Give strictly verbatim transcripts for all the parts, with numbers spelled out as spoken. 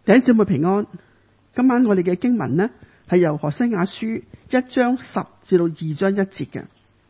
弟兄姊妹平安。今晚我哋嘅經文呢，係由何西阿書一章十至到二章一節嘅。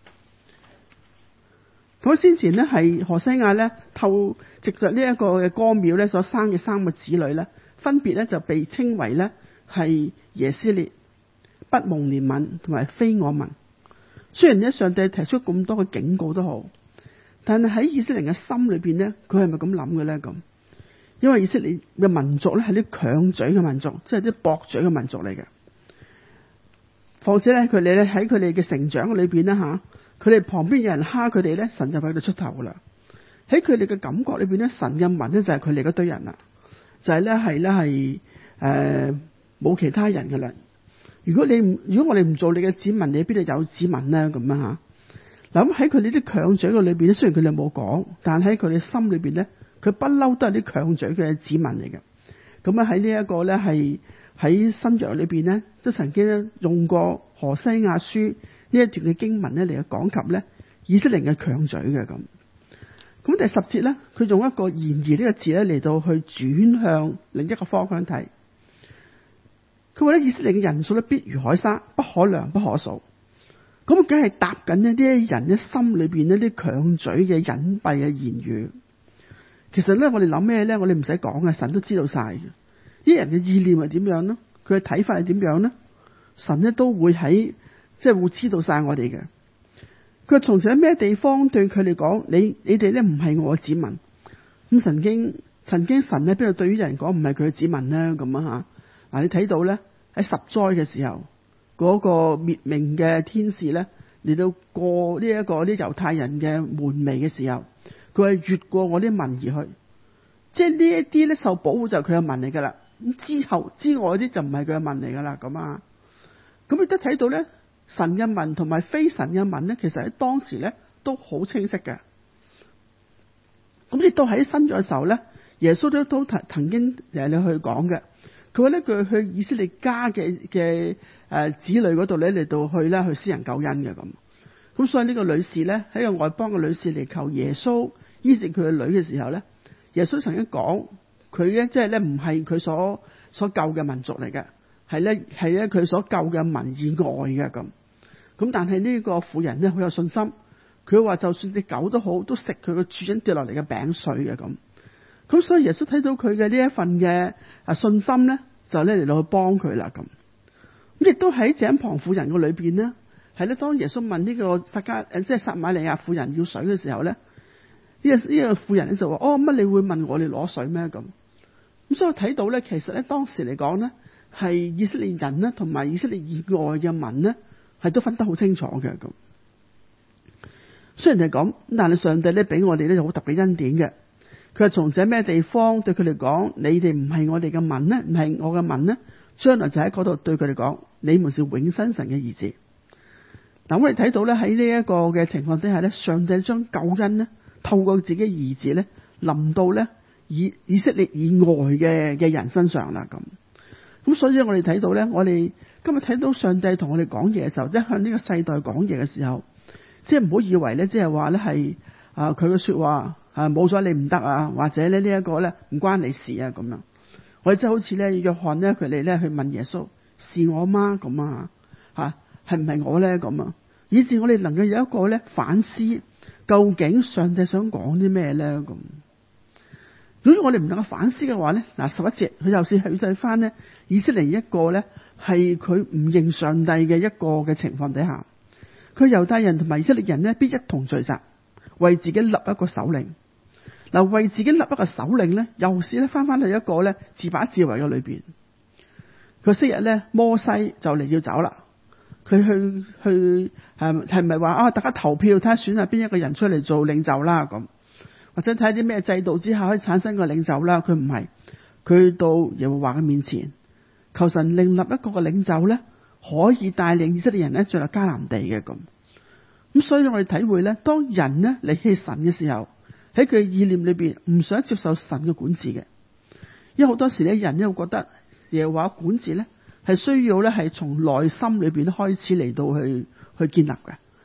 咁先前呢，係何西阿呢透藉着呢一個嘅歌廟呢所生嘅三個子女呢，分別呢就被稱為呢係耶斯列、不蒙憐憫同埋非我民。雖然呢，上帝提出咁多嘅警告都好，但係喺以色列人嘅心裏邊呢，佢係咪咁諗嘅呢？咁因為以色列嘅民族咧係啲強嘴嘅民族，即係啲駁嘴嘅民族嚟嘅。況且咧，佢哋咧喺佢哋嘅成長裏邊咧吓，佢哋旁邊有人蝦佢哋咧，神就喺度出頭噶啦。喺佢哋嘅感覺裏邊咧，神嘅民咧就係佢哋嗰堆人啦，就係咧係咧係誒冇其他人噶啦。如果你唔如果我哋唔做你嘅子民，你邊度有子民咧？咁啊吓。嗱咁喺佢哋啲強嘴嘅裏邊咧，雖然佢哋冇講，但喺佢哋心裏邊咧。佢不嬲都係啲強嘴嘅子民嚟嘅。咁啊喺呢一個咧係喺新約裏邊咧，即係曾經咧用過何西阿書呢一段嘅經文咧嚟講及咧以色列嘅強嘴嘅咁。咁第十節咧，佢用一個然而呢個字咧嚟到去轉向另一個方向睇。佢話咧以色列嘅人數咧必如海沙，不可量不可數。咁梗係答緊呢啲人咧心裏邊呢啲強嘴嘅隱蔽嘅言語。其實咧，我哋諗咩咧？我哋唔使講嘅，神都知道晒嘅。啲人嘅意念係點樣呢？佢嘅睇法係點樣呢？神咧都會喺，即係會知道晒我哋嘅。佢話從前喺咩地方對佢哋講，你你哋咧唔係我嘅子民。咁曾經曾經神咧邊度對於人講唔係佢嘅子民呢？咁啊吓嗱，你睇到咧喺十災嘅時候，嗰、那個滅命嘅天使咧嚟到過呢一個啲猶太人嘅門楣嘅時候。佢係越過我啲民而去，即係呢一啲咧受保護就係佢嘅民嚟噶啦。咁之後之外啲就唔係佢嘅民嚟噶啦。咁啊，咁亦都睇到咧，神嘅民同埋非神嘅民咧，其實喺當時咧都好清晰嘅。咁亦都喺新約嘅時候咧，耶穌都都曾曾經誒你去講嘅。佢話咧佢去以色列家嘅嘅誒子女嗰度咧嚟到去咧去施行救恩嘅咁。咁所以呢個女士咧喺個外邦嘅女士嚟求耶穌醫治佢嘅女嘅時候咧，耶穌曾經講佢咧即係咧唔係佢所所救嘅民族嚟嘅，係咧係咧佢所救嘅民以外嘅咁。咁但係呢個婦人咧好有信心，佢話就算隻狗都好，都食佢個主人跌落嚟嘅餅碎嘅咁。咁所以耶穌睇到佢嘅呢一份嘅啊信心咧，就咧嚟到去幫佢啦咁。咁亦都喺井旁婦人嘅裏邊咧。係咧，當耶穌問呢個撒加誒，即係撒瑪利亞婦人要水嘅時候咧，呢、這個呢、這個婦人咧就話：哦，乜你會問我哋攞水咩？咁咁所以我睇到咧，其實咧當時嚟講咧，係以色列人咧同埋以色列以外嘅民咧，係都分得好清楚嘅咁。雖然係咁，但係上帝咧俾我哋咧有好特別恩典嘅。佢話從這咩地方對佢哋講：你哋唔係我哋嘅民咧，唔係我嘅民咧，將來就喺嗰度對佢哋講：你們是永生神嘅兒子。嗱，我哋睇到咧喺呢一個嘅情況底下咧，上帝將救恩咧透過自己兒子咧臨到咧以以色列以外嘅嘅人身上啦咁。咁所以我哋睇到咧，我哋今日睇到上帝同我哋講嘢嘅時候，即係向呢個世代講嘢嘅時候，即係唔好以為咧，即係話咧係啊佢嘅說話啊冇咗你唔得啊，或者咧呢一個咧唔關你事啊咁樣。我哋即係好似咧約翰咧佢哋咧去問耶穌：是我嗎？咁啊吓。係唔係我咧咁啊？以致我哋能夠有一個咧反思，究竟上帝想講啲咩咧咁？如果我哋唔能夠反思嘅話咧，嗱十一節佢又是去睇翻咧以色列一個咧係佢唔認上帝嘅一個嘅情況底下，佢猶太人同埋以色列人咧必一同聚集，為自己立一個首領。嗱，為自己立一個首領咧，又是咧翻翻去一個咧自把自為嘅裏邊。佢昔日咧摩西就嚟要走啦。佢去去係係咪話啊？大家投票睇下選下邊一個人出嚟做領袖啦咁，或者睇下啲咩制度之下可以產生個領袖啦？佢唔係，佢到耶和華嘅面前，求神另立一個嘅領袖咧，可以帶領以色列人咧進入迦南地嘅咁。咁所以我哋體會咧，當人咧離棄神嘅時候，喺佢嘅意念裏邊唔想接受神嘅管治嘅，因為好多時咧人咧會覺得耶和華管治咧。係需要咧，係從內心裏邊開始嚟到去去建立嘅，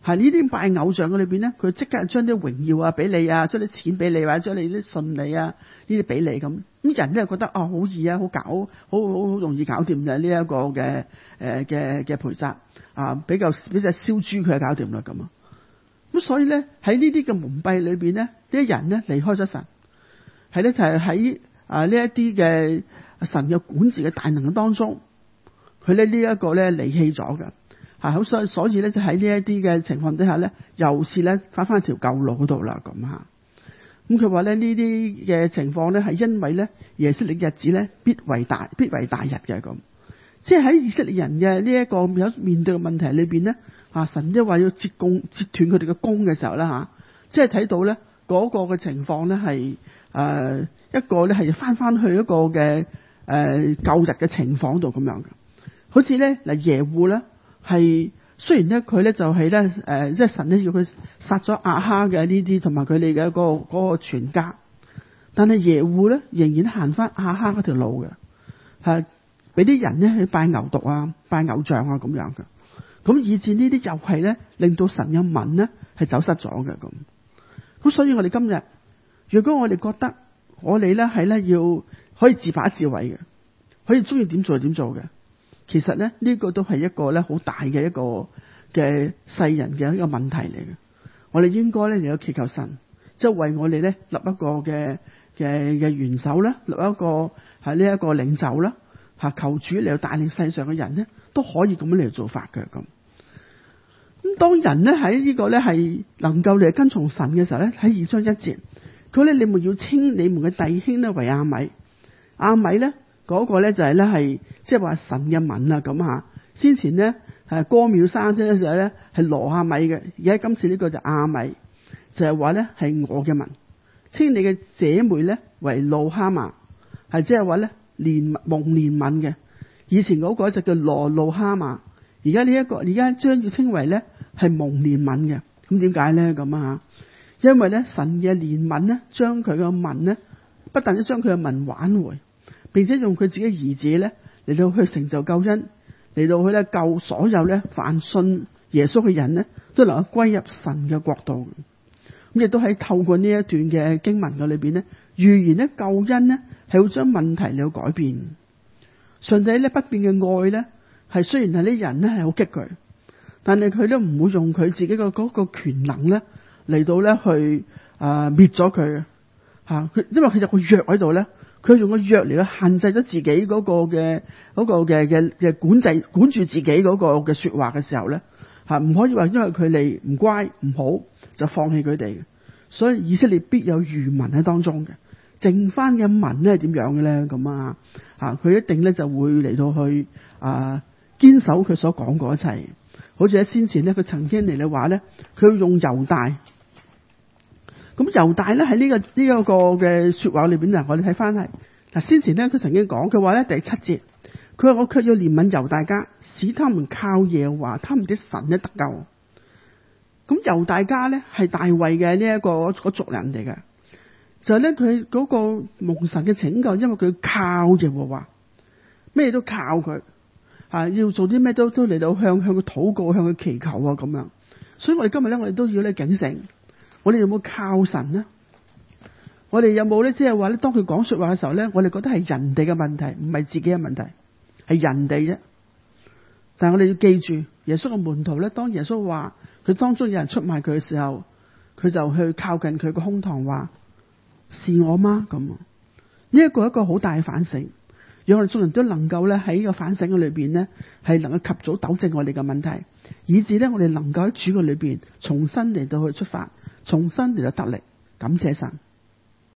係呢啲拜偶像嘅裏邊咧，佢即刻將啲榮耀啊俾你啊，將啲錢俾你，或者將你啲順利啊呢啲俾你咁。咁人咧覺得哦好易啊，好搞，好好好容易搞掂嘅呢一個嘅誒嘅嘅賠責啊，比較比隻燒豬佢就搞掂啦咁啊。咁所以咧喺呢啲嘅蒙蔽裏邊咧，呢啲人咧離開咗神，係咧就係喺啊呢一啲嘅神嘅管治嘅大能當中，佢咧呢一個咧離棄咗嘅。啊，好所以所以咧就喺呢一啲嘅情況底下咧，又是咧翻翻條舊路嗰度啦咁吓。咁佢話咧呢啲嘅情況咧係因為咧耶色列日子咧必為大必為大日嘅咁。即係喺以色列人嘅呢一個有面對嘅問題裏邊咧，啊神即係話要截供截斷佢哋嘅弓嘅時候咧吓，即係睇到咧嗰個嘅情況咧係誒一個咧係翻翻去一個嘅誒舊日嘅情況度咁樣嘅。好似咧嗱耶戶咧。係雖然咧佢咧就係咧誒，即係神咧要佢殺咗亞哈嘅呢啲同埋佢哋嘅一個嗰、嗰個全家，但係耶戶咧仍然行翻亞哈嗰條路嘅，係俾啲人咧去拜牛犢啊、拜偶像啊咁樣嘅，咁以至呢啲又係咧令到神嘅民咧係走失咗嘅咁。咁所以我哋今日，如果我哋覺得我哋咧係咧要可以自把自為嘅，可以中意點做就點做嘅。其實咧呢、這個都係一個咧好大嘅一個嘅世人嘅一個問題嚟嘅。我哋應該咧嚟到祈求神，即係為我哋咧立一個嘅嘅嘅元首啦，立一個係呢一個領袖啦，吓求主嚟到帶領世上嘅人咧都可以咁樣嚟做法嘅咁。咁當人咧喺呢個咧係能夠嚟跟從神嘅時候咧，喺二章一節，佢咧你們要稱你們嘅弟兄咧為亞米，亞米咧。嗰、那個咧就係咧係即係話神嘅民啊咁吓，先前咧係歌繆山啫，就係咧係羅亞米嘅，而家今次呢個就亞米，就係話咧係我嘅民，稱你嘅姐妹咧為路哈瑪，係即係話咧憐蒙憐憫嘅。以前嗰個就叫羅路哈瑪，而家呢一個而家將要稱為咧係蒙憐憫嘅。咁點解咧咁啊？因為咧神嘅憐憫咧，將佢嘅民咧，不但止將佢嘅民挽回。並且用佢自己兒子咧嚟到去成就救恩，嚟到去咧救所有咧凡信耶穌嘅人咧，都能夠歸入神嘅國度。咁亦都喺透過呢一段嘅經文嘅裏邊咧，預言咧救恩咧係會將問題嚟到改變。上帝咧不變嘅愛咧，係雖然係啲人咧係好激佢，但係佢都唔會用佢自己嘅嗰個權能咧嚟到咧去啊滅咗佢吓。佢因為佢有個約喺度咧。佢用個約嚟去限制咗自己嗰個嘅嗰個嘅嘅嘅管制管住自己嗰個嘅說話嘅時候咧，吓唔可以話因為佢哋唔乖唔好就放棄佢哋嘅。所以以色列必有餘民喺當中嘅，剩翻嘅民咧係點樣嘅咧咁啊？吓佢一定咧就會嚟到去啊堅守佢所講嗰一切。好似喺先前咧，佢曾經嚟嘅話咧，佢要用猶大。咁猶大咧喺呢個呢一個嘅說話裏邊嗱，我哋睇翻係嗱先前咧佢曾經講，佢話咧第七節，佢話我卻要憐憫猶大家，使他們靠耶和華他們的神咧得救。咁猶大家咧係大衛嘅呢一個嗰族人嚟嘅，就係咧佢嗰個蒙神嘅拯救，因為佢靠耶和華，咩都靠佢吓，要做啲咩都都嚟到向向佢禱告，向佢祈求啊咁樣。所以我哋今日咧，我哋都要咧警醒。我哋有冇靠神呢？我哋有冇咧？即係話咧，當佢講說話嘅時候咧，我哋覺得係人哋嘅問題，唔係自己嘅問題，係人哋啫。但係我哋要記住，耶穌嘅門徒咧，當耶穌話佢當中有人出賣佢嘅時候，佢就去靠近佢個胸膛話：是我嗎？咁呢一個一個好大嘅反省，讓我哋眾人都能夠咧喺呢個反省嘅裏邊咧，係能夠及早糾正我哋嘅問題，以致咧我哋能夠喺主嘅裏邊重新嚟到去出發。重新嚟到得力，感謝神。